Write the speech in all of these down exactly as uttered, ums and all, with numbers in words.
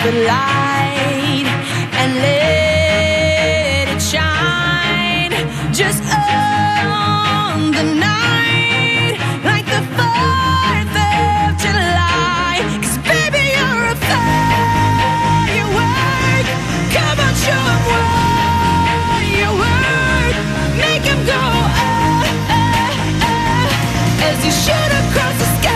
the light and let it shine just on the night like the fourth of July. 'Cause baby, you're a firework. Come on, show 'em what you work. Make 'em go ah, ah, ah, as you shoot across the sky.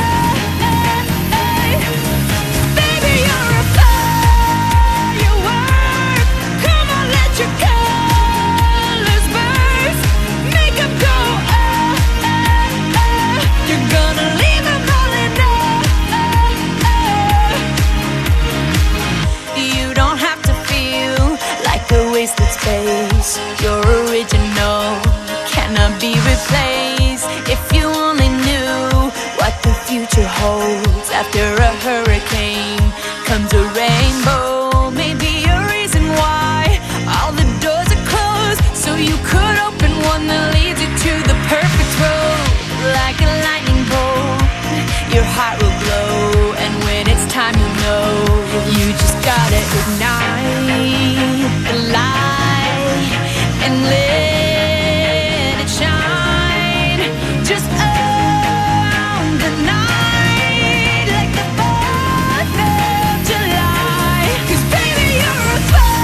Space, your original cannot be replaced. If you only knew what the future holds, after a hurricane comes a rainbow. Maybe a reason why all the doors are closed, so you could open one that leads you to the perfect road. Like a lightning bolt, your heart will glow, and when it's time, you know you just gotta ignite the light and let it shine just on the night like the fourth of July. 'Cause baby, you're a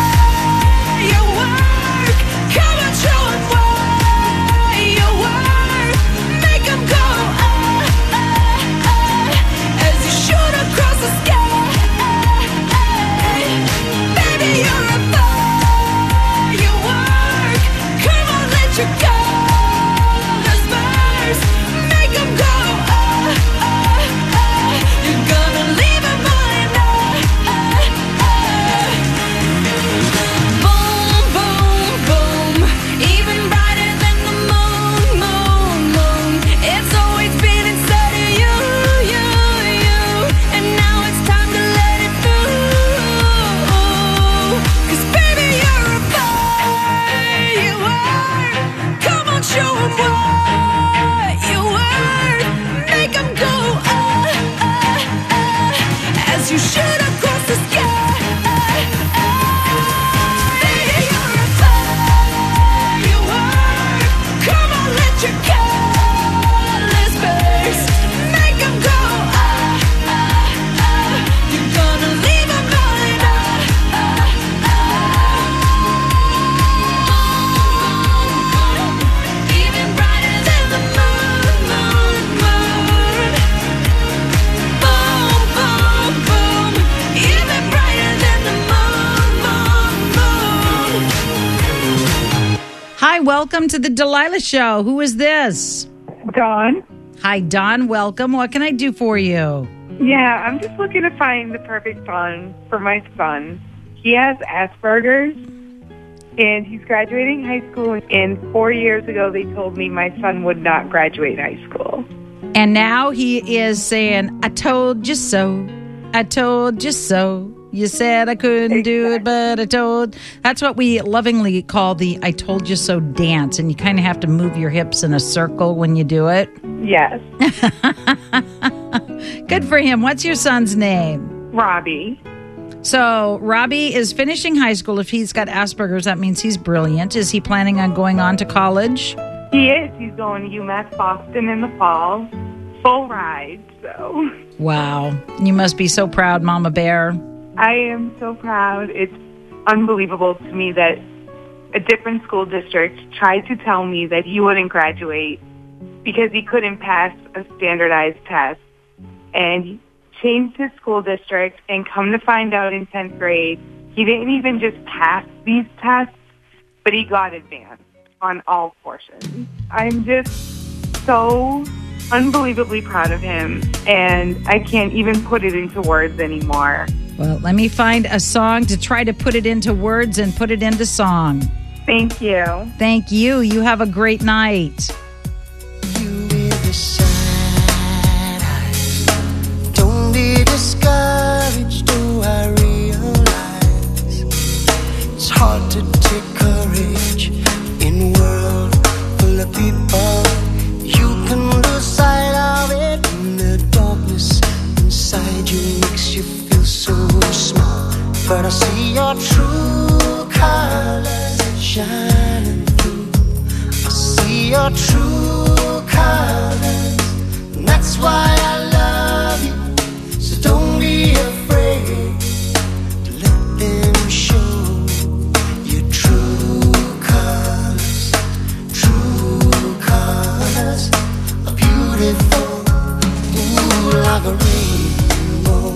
firework. Come on, show 'em what you work. Make 'em go ah, ah, ah, as you shoot across the sky. Baby, you're a firework. Come on, let your colors burst. Make 'em go ah, ah, ah. You're gonna leave 'em all in ah, ah, ah. Boom, boom, boom. Even brighter than the moon, moon, moon. It's always been inside of you, you, you. And now it's time to let it through. 'Cause baby, you're a firework. Come on, show 'em what you work. Make 'em go ah, ah, ah, as you shoot across the sky. Baby, you're a firework. Come on, let your colors burst. Make 'em go ah, ah, ah. You're gonna leave 'em all in ah, ah, ah. Even brighter than the moon, moon, moon. Boom, boom, boom. Even brighter than the moon, moon, moon. Hi, welcome to the Delilah Show. Who is this? Dawn. Hi, Don. Welcome. What can I do for you? Yeah, I'm just looking to find the perfect song for my son. He has Asperger's, and he's graduating high school. And four years ago, they told me my son would not graduate high school. And now he is saying, I told you so. I told you so. You said I couldn't do it, but I told. That's what we lovingly call the I told you so dance. And you kind of have to move your hips in a circle when you do it. Yes. Good for him. What's your son's name? Robbie. So Robbie is finishing high school. If he's got Asperger's, that means he's brilliant. Is he planning on going on to college? He is. He's going to UMass Boston in the fall. Full ride, so. Wow. You must be so proud, Mama Bear. I am so proud. It's unbelievable to me that a different school district tried to tell me that he wouldn't graduate because he couldn't pass a standardized test. And he changed his school district, and come to find out in tenth grade, he didn't even just pass these tests, but he got advanced on all portions. I'm just so unbelievably proud of him, and I can't even put it into words anymore. Well, let me find a song to try to put it into words and put it into song. Thank you. Thank you. You have a great night. You with the sad eyes. Don't be discouraged, do I realize it's hard to take courage in a world full of people. You can lose sight of it, and the darkness inside you makes you feel so small. but I see your true colors shining through. I see your true colors, and that's why I love you. So don't be afraid to let them show your true colors. True colors are beautiful, ooh, like a rainbow.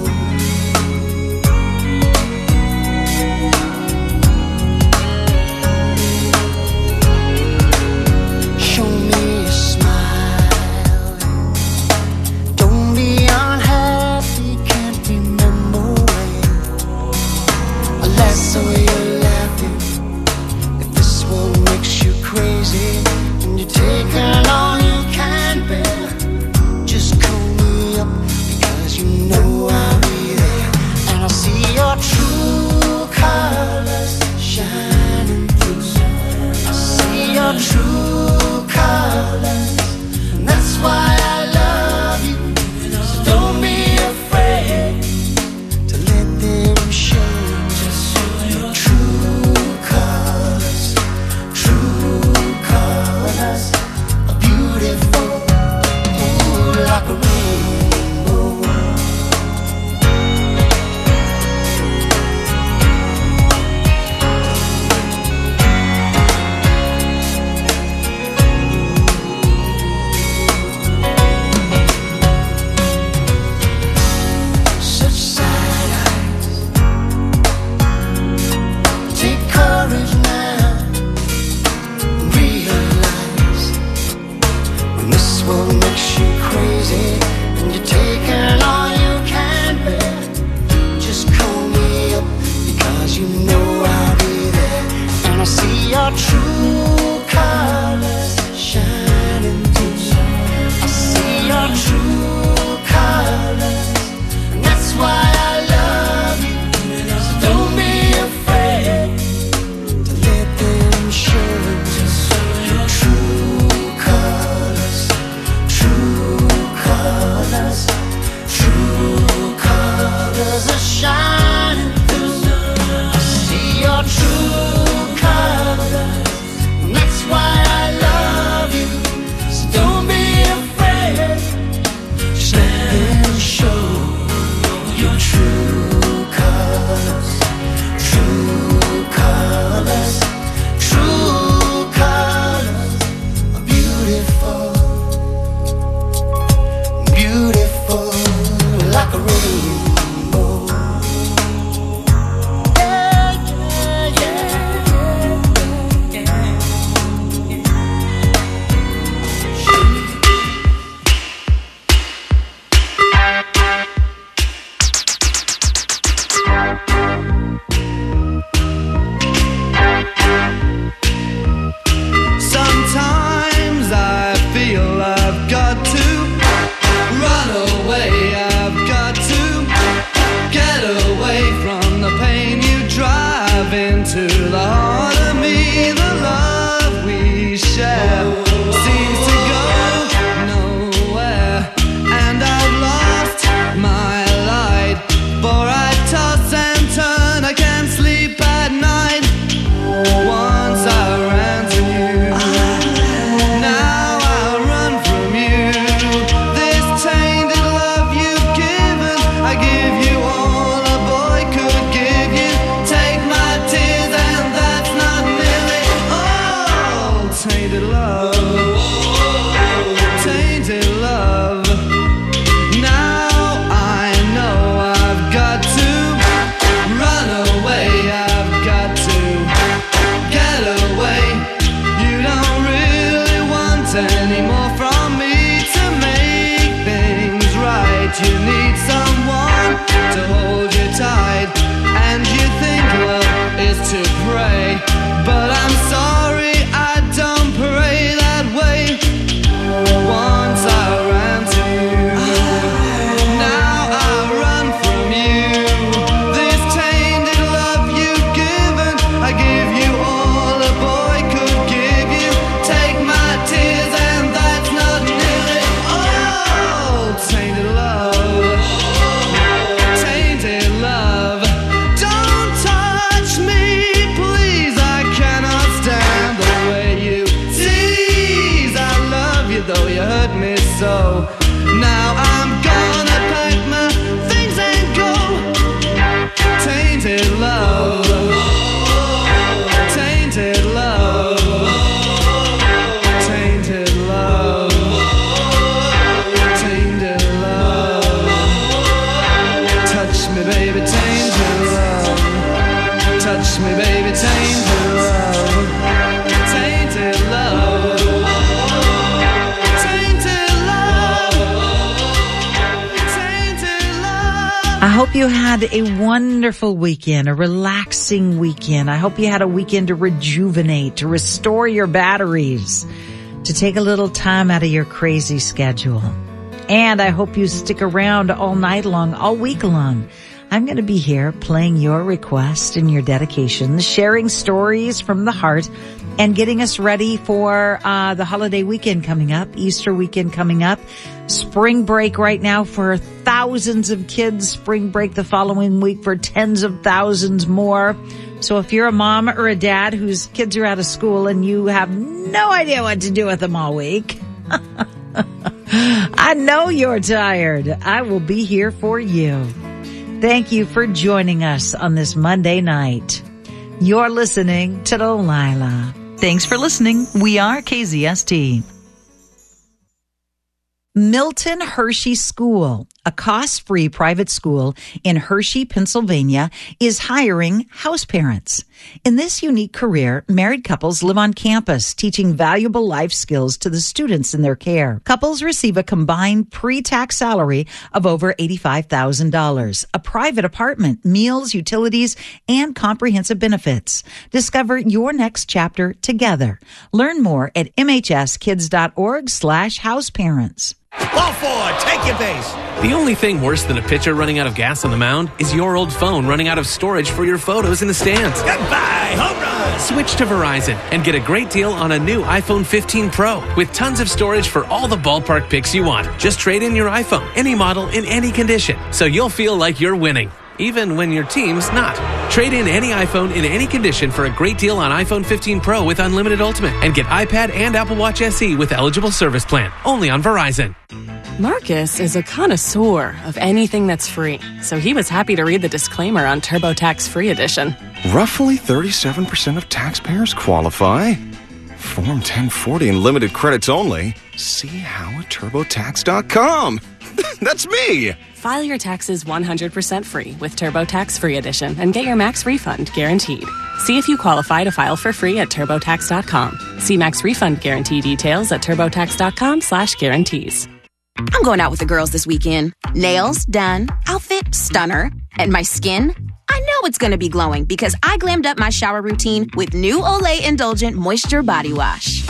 Show me a smile. Don't be unhappy, can't remember when. Unless so you're laughing. If this one makes you crazy and you're taking all you can bear, just call me up because you know I'll be there. And I'll see your true colors shining through. I see your true colors, and that's why I love you. So don't be afraid to let them show your true colors. True colors are beautiful, ooh, like a rainbow. Such sad eyes. Take courage now and realize when this world makes you crazy and you're taking all you can bear, just call me up because you know I'll be there. And I see your true colors shining through. I see your true colors, and that's why I love you. So don't be afraid to let them show your true colors. True colors, true colors are shining through. I see your true colors, and that's why I love you. So don't be afraid, just let them show your true colors. True colors, true colors are beautiful, beautiful like a rainbow. Yeah, yeah, yeah, yeah. Sometimes I feel I've got to run away, I've got to get away from the pain you drive into the heart of me. The love we share seems to go nowhere, and I've lost my light, for I toss and turn me, baby, tainted love. Tainted love. Tainted love. Tainted love. I hope you had a wonderful weekend, a relaxing weekend. I hope you had a weekend to rejuvenate, to restore your batteries, to take a little time out of your crazy schedule. And I hope you stick around all night long, all week long. I'm going to be here playing your requests and your dedications, sharing stories from the heart, and getting us ready for uh the holiday weekend coming up, Easter weekend coming up, spring break right now for thousands of kids, spring break the following week for tens of thousands more. So if you're a mom or a dad whose kids are out of school and you have no idea what to do with them all week, I know you're tired. I will be here for you. Thank you for joining us on this Monday night. You're listening to Delilah. Thanks for listening. We are K Z S T. Milton Hershey School, a cost-free private school in Hershey, Pennsylvania, is hiring house parents. In this unique career, married couples live on campus, teaching valuable life skills to the students in their care. Couples receive a combined pre-tax salary of over eighty-five thousand dollars, a private apartment, meals, utilities, and comprehensive benefits. Discover your next chapter together. Learn more at mhskids.org slash house parents. Ball forward, take your base. The only thing worse than a pitcher running out of gas on the mound is your old phone running out of storage for your photos in the stands. Goodbye, home run. Switch to Verizon and get a great deal on a new iPhone fifteen Pro with tons of storage for all the ballpark picks you want. Just trade in your iPhone, any model, in any condition, so you'll feel like you're winning, even when your team's not. Trade in any iPhone in any condition for a great deal on iPhone fifteen Pro with Unlimited Ultimate, and get iPad and Apple Watch S E with eligible service plan. Only on Verizon. Marcus is a connoisseur of anything that's free, so he was happy to read the disclaimer on TurboTax Free Edition. Roughly thirty-seven percent of taxpayers qualify. Form ten forty and limited credits only. See how at TurboTax dot com. That's me. File your taxes one hundred percent free with TurboTax Free Edition and get your max refund guaranteed. See if you qualify to file for free at TurboTax dot com. See max refund guarantee details at TurboTax dot com slash guarantees. I'm going out with the girls this weekend. Nails done, outfit stunner, and my skin, I know it's going to be glowing because I glammed up my shower routine with new Olay Indulgent Moisture Body Wash.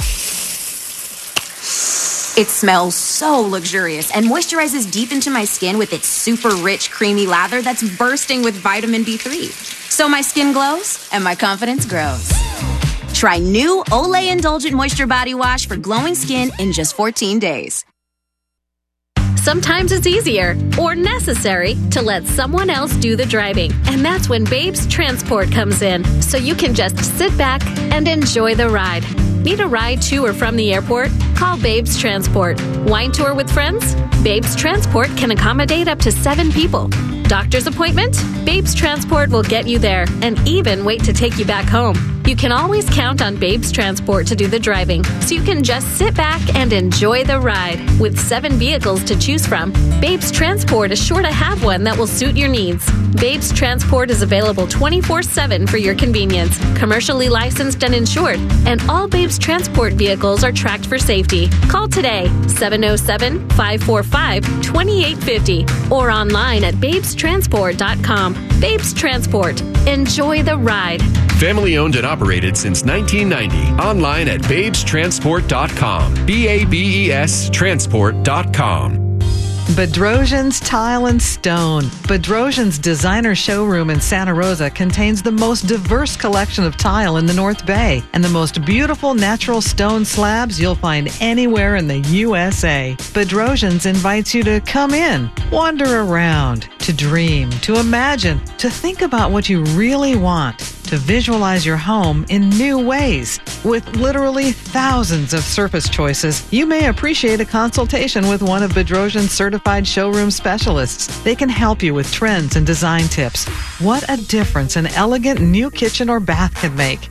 It smells so luxurious and moisturizes deep into my skin with its super rich, creamy lather that's bursting with vitamin B three. So my skin glows and my confidence grows. Try new Olay Indulgent Moisture Body Wash for glowing skin in just fourteen days. Sometimes it's easier or necessary to let someone else do the driving. And that's when Babes Transport comes in. So you can just sit back and enjoy the ride. Need a ride to or from the airport? Call Babes Transport. Wine tour with friends? Babes Transport can accommodate up to seven people. Doctor's appointment? Babes Transport will get you there and even wait to take you back home. You can always count on Babes Transport to do the driving, so you can just sit back and enjoy the ride. With seven vehicles to choose from, Babes Transport is sure to have one that will suit your needs. Babes Transport is available twenty-four seven for your convenience, commercially licensed and insured, and all Babes Transport vehicles are tracked for safety. Call today, seven oh seven, five four five, two eight five oh, or online at babes transport dot com. Babes Transport. Enjoy the ride. Family owned and operated since nineteen ninety. Online at babes transport dot com. B A B E S transport dot com. Bedrosian's Tile and Stone. Bedrosian's designer showroom in Santa Rosa contains the most diverse collection of tile in the North Bay and the most beautiful natural stone slabs you'll find anywhere in the U S A. Bedrosian's invites you to come in, wander around, to dream, to imagine, to think about what you really want, to visualize your home in new ways. With literally thousands of surface choices, you may appreciate a consultation with one of Bedrosian's certified showroom specialists. They can help you with trends and design tips. What a difference an elegant new kitchen or bath can make.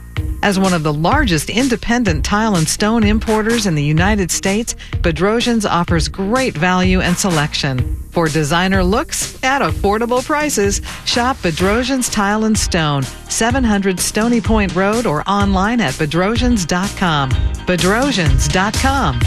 As one of the largest independent tile and stone importers in the United States, Bedrosians offers great value and selection. For designer looks at affordable prices, shop Bedrosians Tile and Stone, seven hundred Stony Point Road, or online at bedrosians dot com. bedrosians dot com.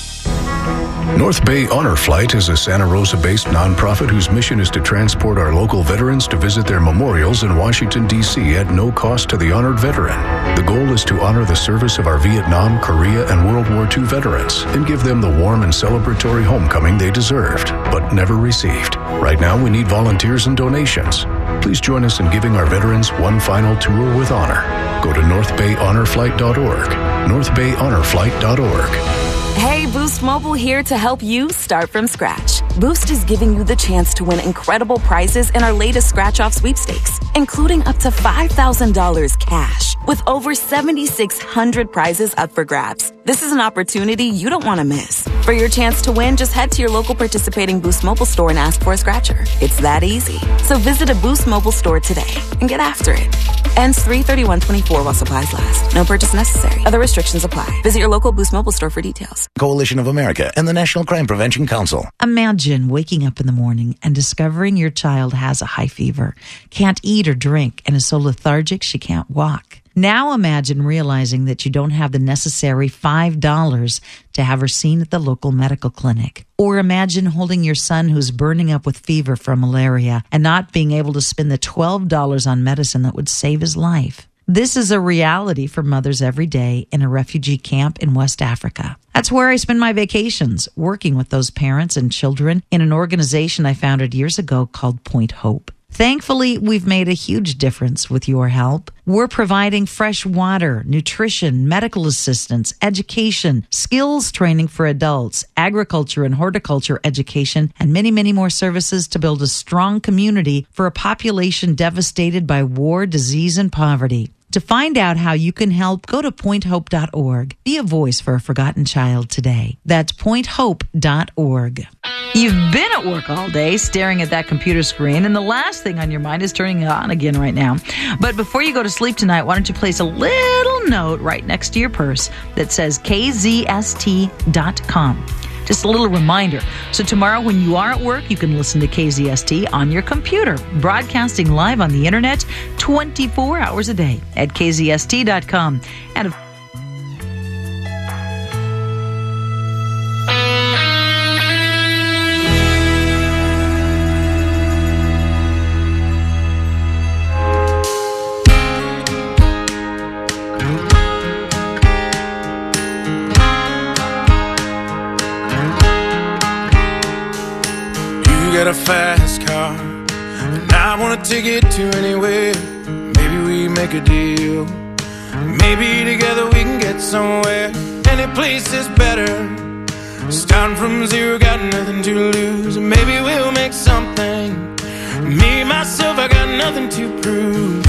North Bay Honor Flight is a Santa Rosa-based nonprofit whose mission is to transport our local veterans to visit their memorials in Washington, D C at no cost to the honored veteran. The goal is to honor the service of our Vietnam, Korea, and World War Two veterans and give them the warm and celebratory homecoming they deserved, but never received. Right now, we need volunteers and donations. Please join us in giving our veterans one final tour with honor. Go to north bay honor flight dot org. north bay honor flight dot org. Hey, Boost Mobile here to help you start from scratch. Boost is giving you the chance to win incredible prizes in our latest scratch-off sweepstakes, including up to five thousand dollars cash, with over seven thousand six hundred prizes up for grabs. This is an opportunity you don't want to miss. For your chance to win, just head to your local participating Boost Mobile store and ask for a scratcher. It's that easy. So visit a Boost Mobile store today and get after it. Ends three thirty-one twenty-four while supplies last. No purchase necessary. Other restrictions apply. Visit your local Boost Mobile store for details. Coalition of America and the National Crime Prevention Council. Imagine waking up in the morning and discovering your child has a high fever, can't eat or drink, and is so lethargic she can't walk. Now imagine realizing that you don't have the necessary five dollars to have her seen at the local medical clinic. Or imagine holding your son who's burning up with fever from malaria and not being able to spend the twelve dollars on medicine that would save his life. This is a reality for mothers every day in a refugee camp in West Africa. That's where I spend my vacations, working with those parents and children in an organization I founded years ago called Point Hope. Thankfully, we've made a huge difference with your help. We're providing fresh water, nutrition, medical assistance, education, skills training for adults, agriculture and horticulture education, and many, many more services to build a strong community for a population devastated by war, disease, and poverty. To find out how you can help, go to point hope dot org. Be a voice for a forgotten child today. That's point hope dot org. You've been at work all day staring at that computer screen, and the last thing on your mind is turning it on again right now. But before you go to sleep tonight, why don't you place a little note right next to your purse that says K Z S T dot com. Just a little reminder. So tomorrow when you are at work, you can listen to K Z S T on your computer, broadcasting live on the internet twenty-four hours a day at K Z S T dot com. And of got a fast car, and I wanna take it to anywhere. Maybe we make a deal. Maybe together we can get somewhere. Any place is better. Starting from zero, got nothing to lose. Maybe we'll make something. Me, myself, I got nothing to prove.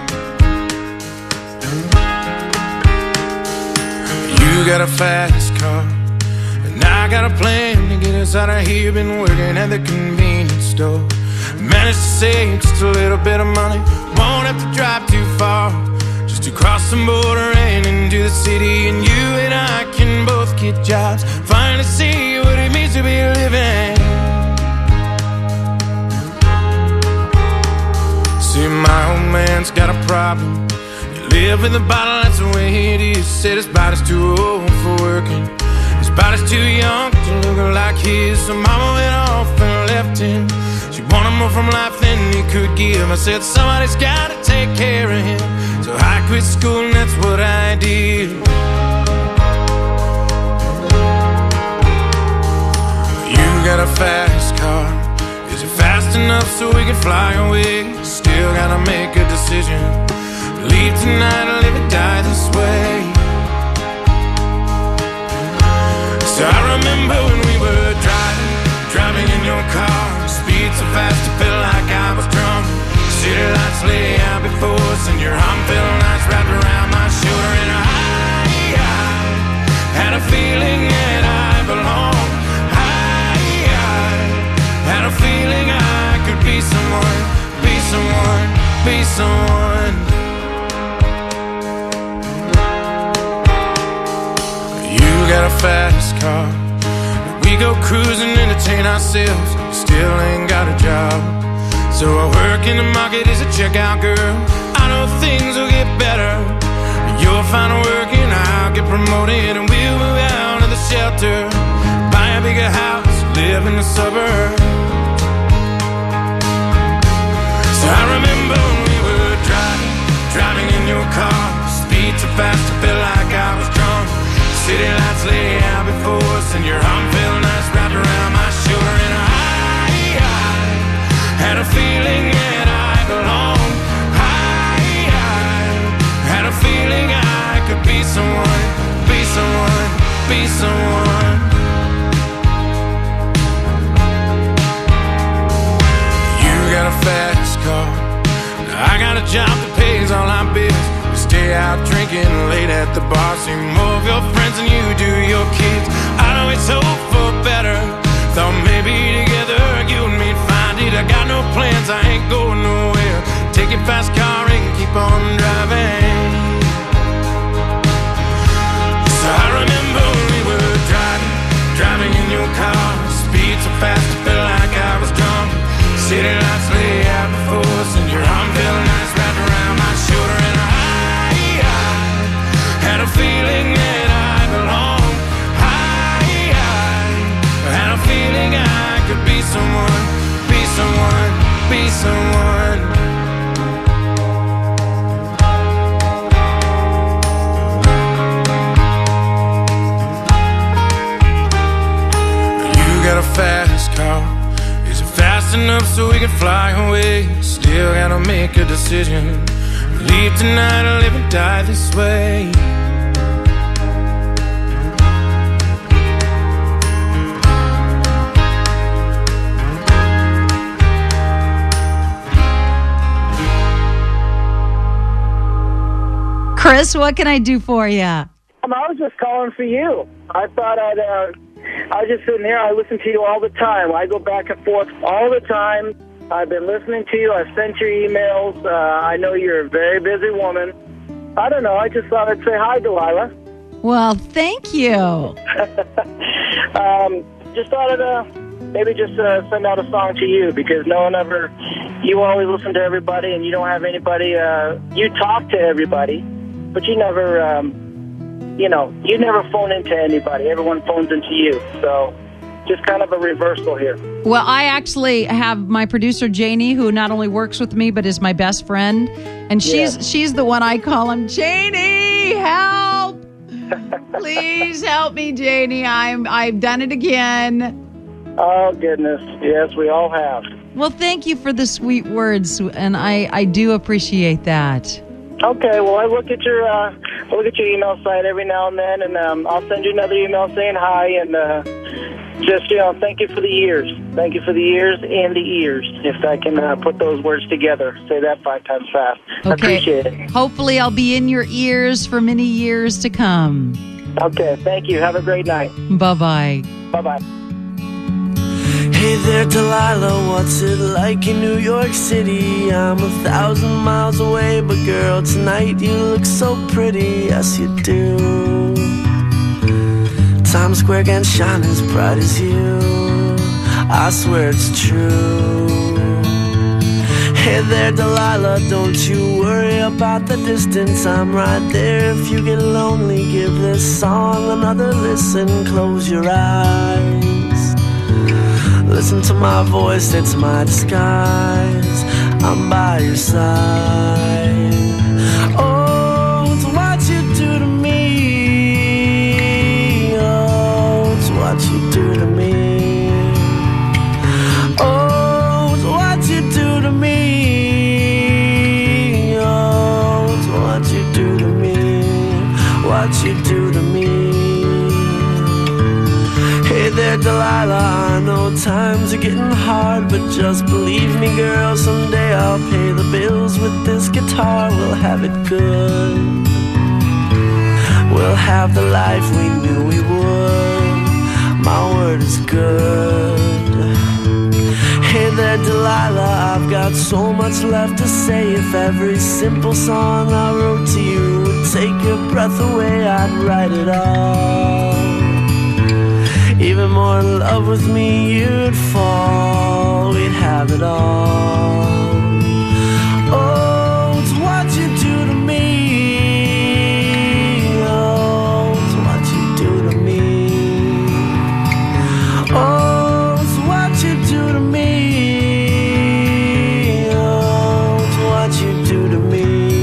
You got a fast car, and I got a plan to get us out of here. Been working at the convenience store. Managed to save just a little bit of money. Won't have to drive too far, just to cross the border and into the city. And you and I can both get jobs, finally see what it means to be living. See, my old man's got a problem. You live in the bottle, that's the way it is. Said his body's too old for working, his body's too young to look like his. So mama went off and left him. She wanted more from life than he could give. I said somebody's gotta take care of him. So I quit school and that's what I did. You got a fast car. Is it fast enough so we can fly away? Still gotta make a decision. Leave tonight or live or die this way. So I remember when we were driving, driving in your car. Speed so fast it felt like I was drunk. City lights lay out before us, and your arm felt nice wrapped around my shoulder. And I, I had a feeling that I belonged. I, I had a feeling I could be someone, be someone, be someone. fast car. We go cruising, entertain ourselves, still ain't got a job. So I work in the market as a checkout girl. I know things will get better. You'll find work and I'll get promoted, and we'll move out of the shelter, buy a bigger house, live in the suburbs. So I remember when we were driving, driving in your car, speed so fast I felt like I was drunk. City lights lay out before us, and your arm felt nice wrapped around my shoulder. And I, I had a feeling that I belonged. I, I had a feeling I could be someone, be someone, be someone. You got a fast car, I got a job that pays all our bills. Stay out drinking late at the bar, see more of your friends than you do your kids. I always hope for better, thought maybe together you and me'd find it. I got no plans, I ain't going nowhere. Take your fast car and keep on driving. So I remember when we were driving, driving in your car, speed so fast I felt like I was drunk. City lights lay out before us, and your arm felt nice wrapped around my shoulder. And I had a feeling that I belong. I, I had a feeling I could be someone, be someone, be someone. You got a fast car, is it fast enough so we can fly away? Still gotta make a decision, leave tonight or live and die this way. Chris, what can I do for you? Um, I was just calling for you. I thought I'd, uh, I was just sitting here. I listen to you all the time. I go back and forth all the time. I've been listening to you. I've sent your emails. Uh, I know you're a very busy woman. I don't know. I just thought I'd say hi, Delilah. Well, thank you. um, just thought I'd uh, maybe just uh, send out a song to you, because no one ever, you always listen to everybody, and you don't have anybody, uh, you talk to everybody, but you never, um, you know, you never phone into anybody. Everyone phones into you. So just kind of a reversal here. Well, I actually have my producer, Janie, who not only works with me, but is my best friend. And she's yeah. she's the one I call him. Janie, help! Please help me, Janie. I'm, I've done it again. Oh, goodness. Yes, we all have. Well, thank you for the sweet words, and I, I do appreciate that. Okay, well, I look at your uh, I look at your email site every now and then, and um, I'll send you another email saying hi, and uh, just, you know, thank you for the years. Thank you for the years and the ears, if I can uh, put those words together. Say that five times fast. Okay. I appreciate it. Hopefully I'll be in your ears for many years to come. Okay, thank you. Have a great night. Bye-bye. Bye-bye. Hey there, Delilah, what's it like in New York City? I'm a thousand miles away, but girl, tonight you look so pretty, yes you do. Times Square can shine as bright as you, I swear it's true. Hey there, Delilah, don't you worry about the distance, I'm right there. If you get lonely, give this song another listen, close your eyes. Listen to my voice, it's my disguise, I'm by your side. Oh, it's what you do to me. Oh, it's what you do to me. Oh, it's what you do to me. Oh, it's what you do to me. What you do to me. Hey there, Delilah, I know times are getting hard, but just believe me, girl, someday I'll pay the bills with this guitar. We'll have it good. We'll have the life we knew we would. My word is good. Hey there, Delilah, I've got so much left to say. If every simple song I wrote to you would take your breath away, I'd write it all. even more in love with me, you'd fall. We'd have it all. Oh, it's what you do to me. Oh, it's what you do to me. Oh, it's what you do to me. Oh, it's what you do to me.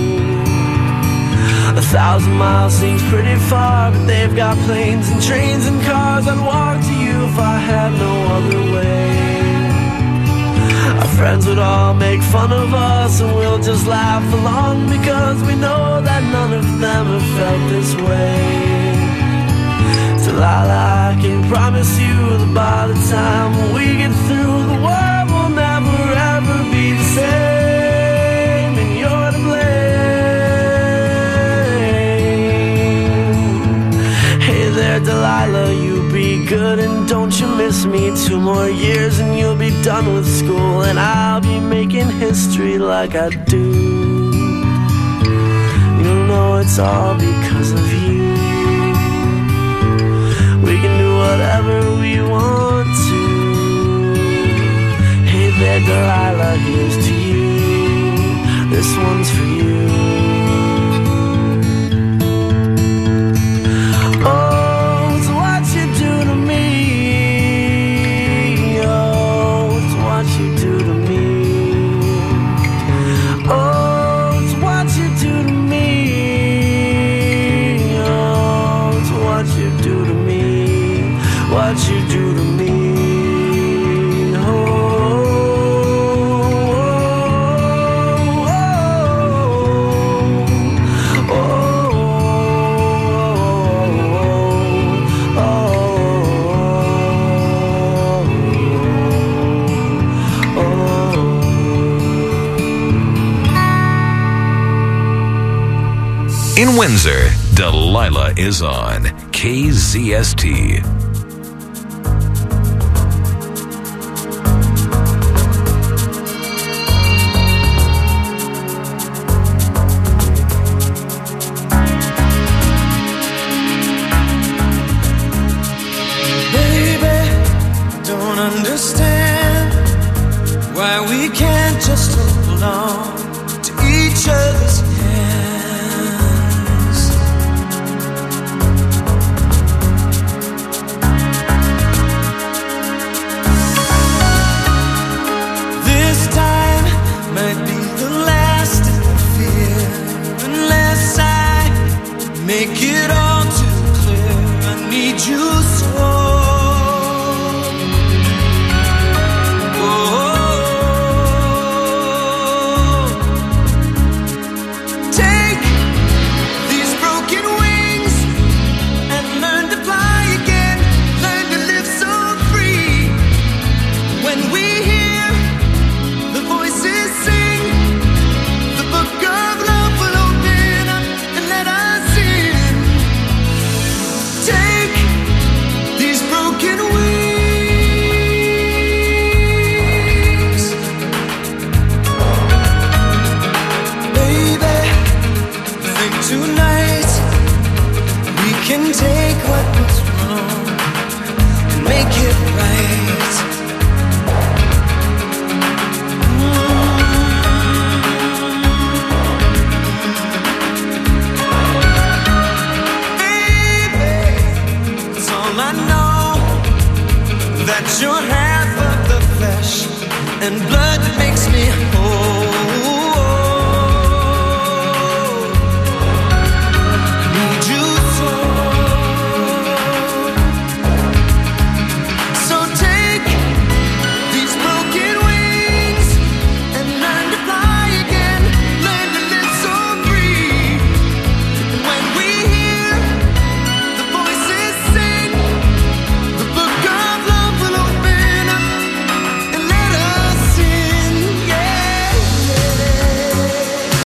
A thousand miles seems pretty far, but they've got planes and trains and cars. I'd walk to you if I had no other way. Our friends would all make fun of us, and we'll just laugh along, because we know that none of them have felt this way. Delilah, I can promise you that by the time we get through, the world will never ever be the same, and you're to blame. Hey there, Delilah, you be good and don't you miss me. Two more years and you'll be done with school, and I'll be making history like I do. You'll know it's all because of you. We can do whatever we want to. Hey there, Delilah, here's to you. This one's for you. Oh, it's what you do to me. Oh, it's what you do to me. Oh, it's what you do to me. Oh, it's what you do to me. What you do to me. Oh, oh, oh, oh, oh, oh. In Windsor, Delilah is on K Z S T.